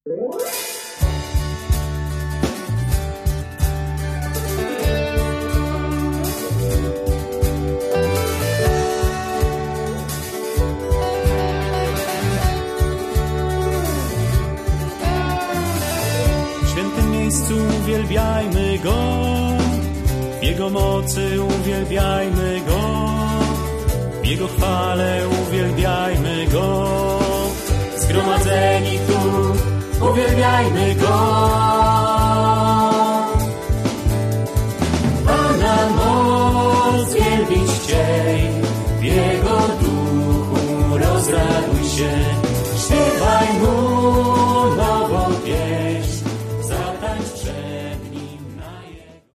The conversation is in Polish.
W świętym miejscu uwielbiajmy Go, w Jego mocy uwielbiajmy Go, w Jego chwale uwielbiajmy Go. Zgromadzeni tu, uwielbiajmy Go.